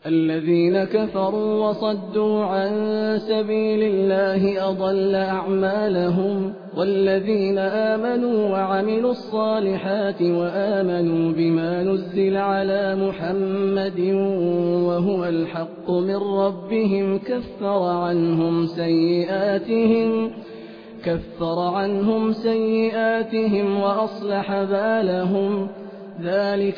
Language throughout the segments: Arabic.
الذين كفروا وصدوا عن سبيل الله أضل أعمالهم والذين آمنوا وعملوا الصالحات وآمنوا بما نزل على محمد وهو الحق من ربهم كفر عنهم سيئاتهم وأصلح بالهم ذلك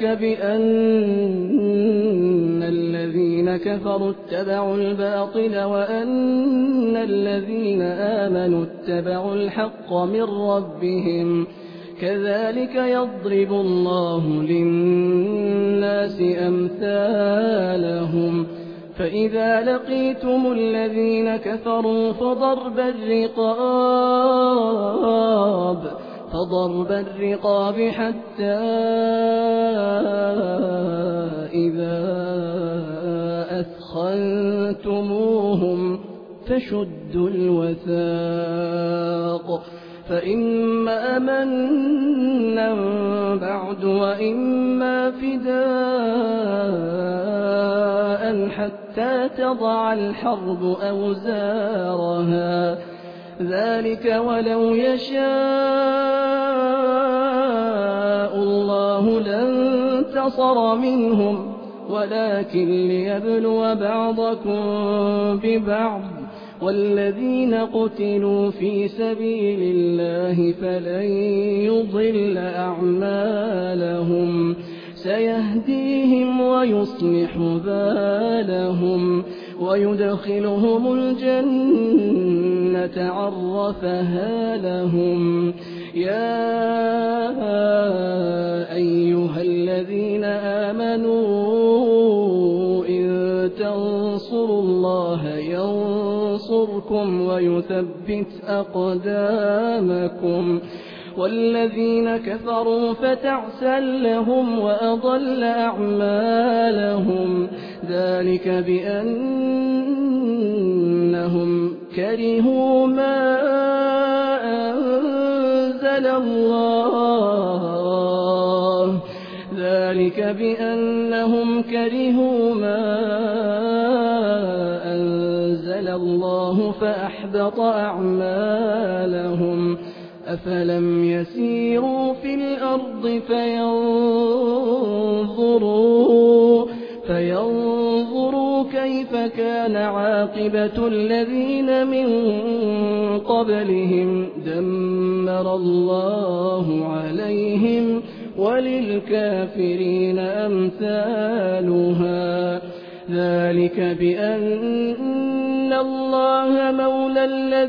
بأن الذين كفروا اتبعوا الباطل وأن الذين آمنوا اتبعوا الحق من ربهم كذلك يضرب الله للناس أمثالهم فإذا لقيتم الذين كفروا فضرب الرقاب حتى إذا أثخنتموهم فشدوا الوثاق فإما منا بعد وإما فداء حتى تضع الحرب أوزارها ذلك ولو يشاء الله لانتصر منهم ولكن ليبلو بعضكم ببعض والذين قتلوا في سبيل الله فلن يضل أعمالهم سيهديهم ويصلح بالهم ويدخلهم الجنة عرفها لهم يا أيها الذين آمنوا إن تنصروا الله ينصركم ويثبت أقدامكم والذين كفروا فتعسا لهم وأضل أعمالهم ذلك بأنهم كرهوا ما أنزل الله فأحبط أعمالهم أفلم يسيروا في الأرض فينظروا كيف كان عاقبة الذين من قبلهم دمر الله عليهم وللكافرين أمثالها ذلك بأن الله مولى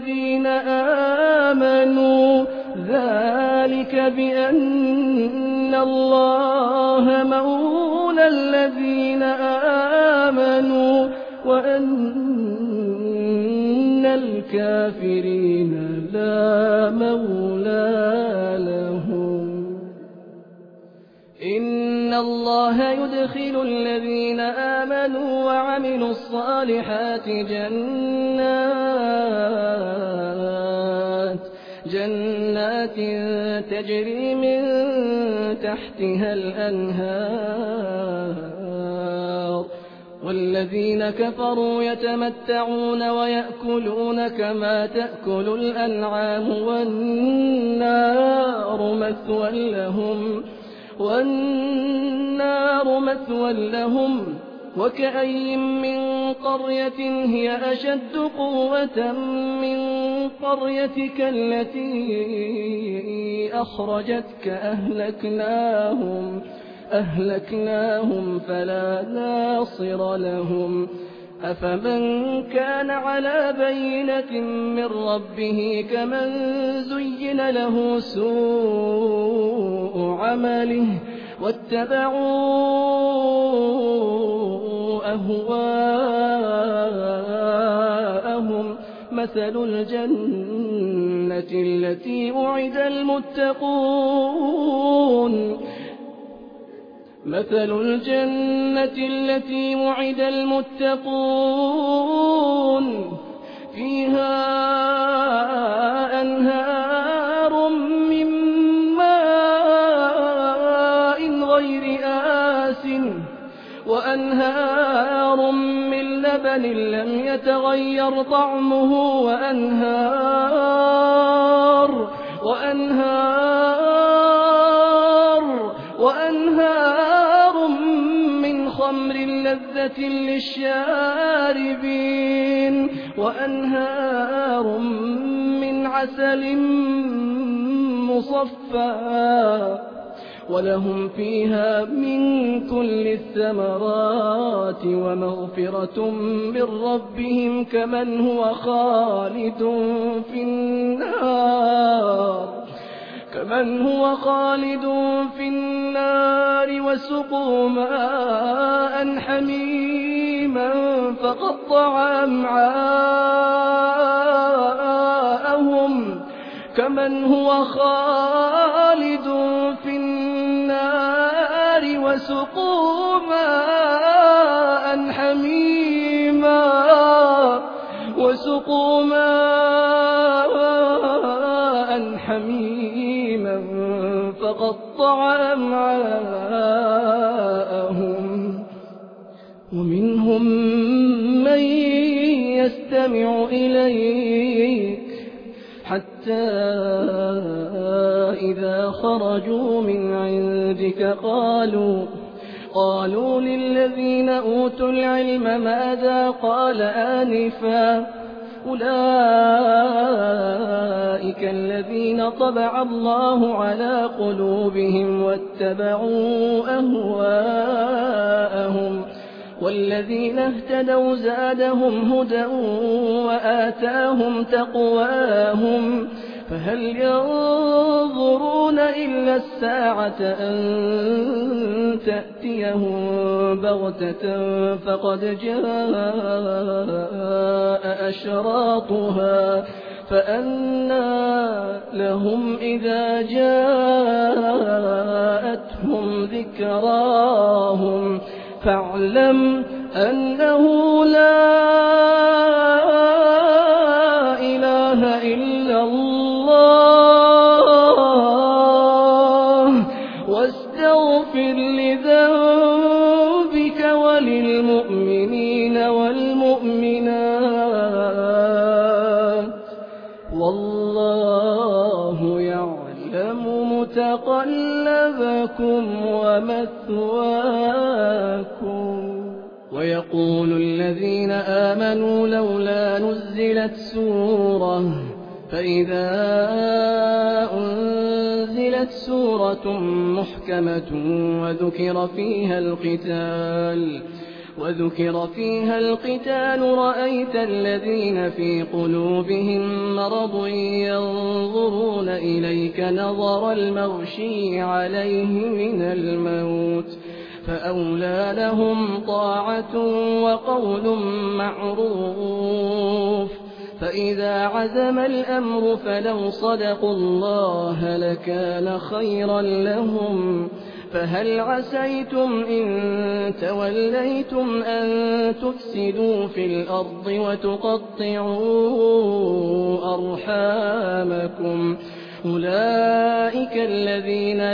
الذين آمنوا وأن الكافرين لا مولى لهم إن الله يدخل الذين آمنوا وعملوا الصالحات جنات تجري من تحتها الأنهار والذين كفروا يتمتعون ويأكلون كما تأكل الأنعام والنار مثوى لهم وكأي من قرية هي أشد قوة من قريتك التي أخرجتك أهلكناهم فلا ناصر لهم أفمن كان على بينة من ربه كمن زين له سوء عمله واتبعوا أهواءهم مثل الجنة التي وعد المتقون فيها أنهار من ماء غير آسن وأنهار لبن لم يتغير طعمه وأنهار من خمر لذة للشاربين وأنهار من عسل مصفى ولهم فيها من كل الثمرات ومغفرة من ربهم كمن هو خالد في النار وسقوا ماء حميما فقطع أمعاءهم كمن هو خالد في النار وسقوا ماء حميما فقطع أمعاءهم ومنهم من يستمع إليك حتى إذا خرجوا من عندك قالوا للذين أوتوا العلم ماذا قال آنفا أولئك الذين طبع الله على قلوبهم واتبعوا أهواءهم والذين اهتدوا زادهم هدى وآتاهم تقواهم فهل ينظرون إلا الساعة أن تأتيهم بغتة فقد جاء أشراطها فأنى لهم إذا جاءتهم ذكراهم فاعلم أنه لا إله إلا الله واستغفر لذنبك وللمؤمنين والمؤمنات والله يعلم متقلبكم ومثواكم ويقول الذين آمنوا لولا نزلت سورة فإذا أنزلت سورة محكمة وذكر فيها القتال رأيت الذين في قلوبهم مرض ينظرون إليك نظر المغشي عليه من الموت فأولى لهم طاعة وقول معروف فإذا عزم الأمر فلو صدقوا الله لكان خيرا لهم فهل عسيتم إن توليتم أن تفسدوا في الأرض وتقطعوا أرحامكم أولئك الذين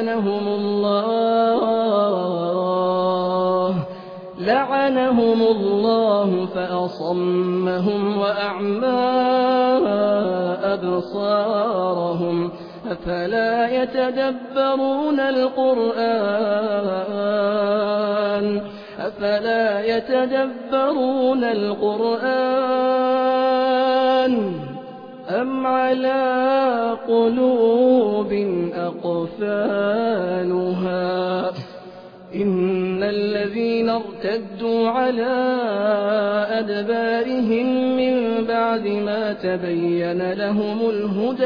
لعنهم الله فأصمهم وأعمى أبصارهم أفلا يتدبرون القرآن أم على قلوب أقفالها إن الذين ارتدوا على أدبارهم من بعد ما تبين لهم الهدى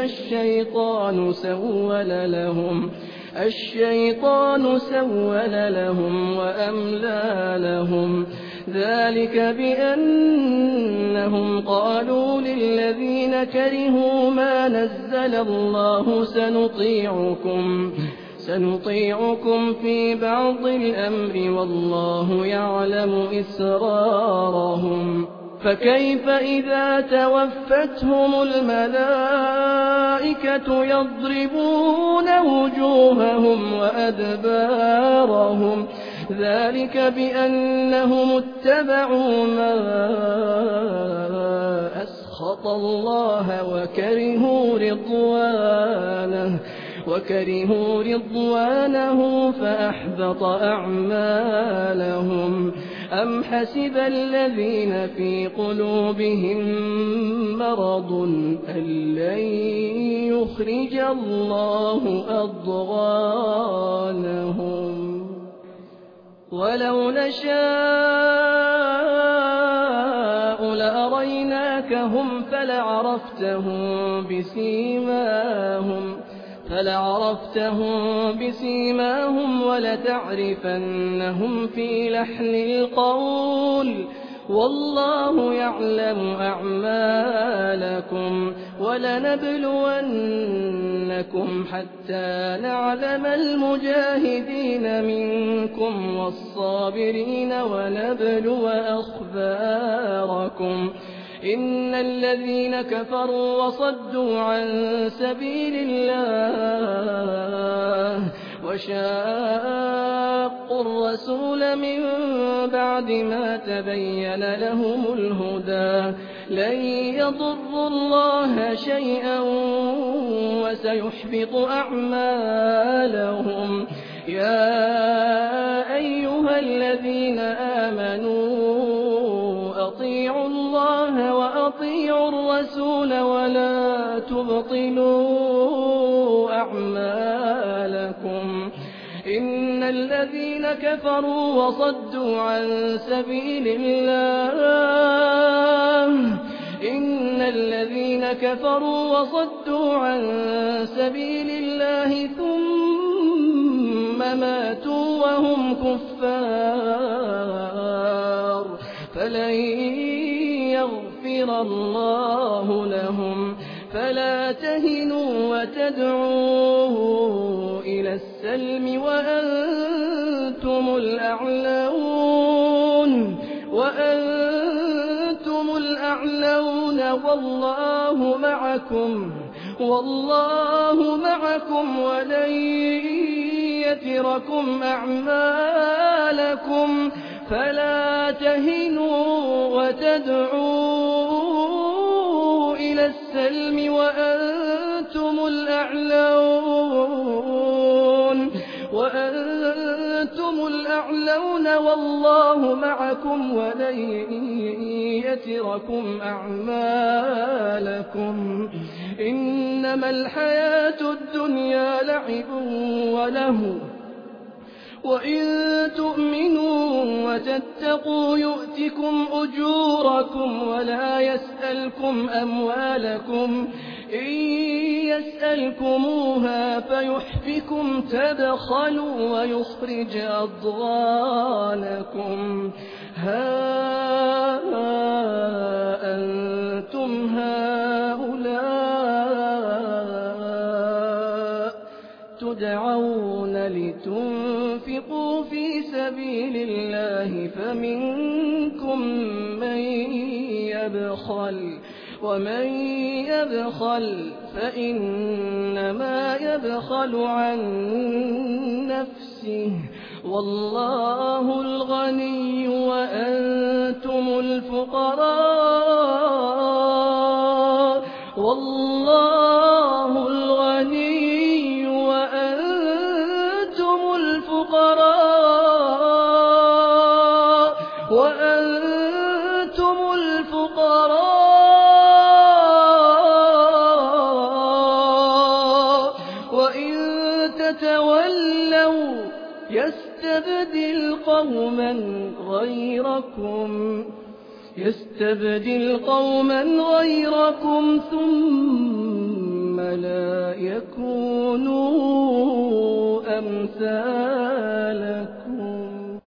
الشيطان سول لهم وأملى لهم ذلك بأنهم قالوا للذين كرهوا ما نزل الله سنطيعكم في بعض الأمر والله يعلم إسرارهم فكيف إذا توفتهم الملائكة يضربون وجوههم وأدبارهم ذلك بأنهم اتبعوا ما أسخط الله وكرهوا رضوانه فأحبط أعمالهم أم حسب الذين في قلوبهم مرض أن لن يخرج الله أضغانهم ولو نشاء لأريناكهم فلعرفتهم بسيماهم ولتعرفنهم في لحن القول والله يعلم أعمالكم ولنبلونكم حتى نعلم المجاهدين منكم والصابرين ونبلو أخباركم إن الذين كفروا وصدوا عن سبيل الله وشاقوا الرسول من بعد ما تبين لهم الهدى لن يضروا الله شيئا وسيحبط أعمالهم يا أيها الذين آمنوا أطيعوا الله وأطيعوا الرسول ولا تبطلوا أعمالكم إن الذين كفروا وصدوا عن سبيل الله ثم ماتوا وهم كفار فلن يغفر الله لهم فلا تهنوا وتدعوا إلى السلم وأنتم الأعلون والله معكم ولن يتركم أعمالكم فلا تهنوا وتدعوا إلى السلم وأنتم الأعلون والله معكم ولن يتركم أعمالكم إنما الحياة الدنيا لعب ولهو وإن تؤمنوا وتتقوا يؤتكم أجوركم ولا يسألكم أموالكم إن يسألكموها فيحفكم تبخلوا ويخرج أضغانكم ها أنتم هؤلاء تدعون لتنفقوا في سبيل الله فمنكم من يبخل ومن يبخل فإنما يبخل عن نفسه والله الغني وأنتم الفقراء والله الغني وأنتم الفقراء وإن تتولوا يستبدل قوما غيركم ثم لا يكونوا أمثالكم